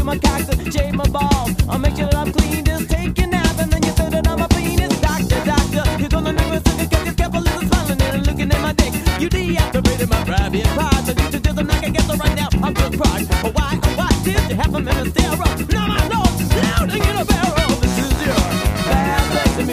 my cocks and shave my balls. I'll make sure that I'm clean, just take a nap, and then you say that I'm a penis. Doctor, doctor, you're gonna never see me 'cause your scalpel is smiling and looking at my dick. You deactivated my private parts, so you should just knock against it right now. I'm just proud. Why did you have a minute?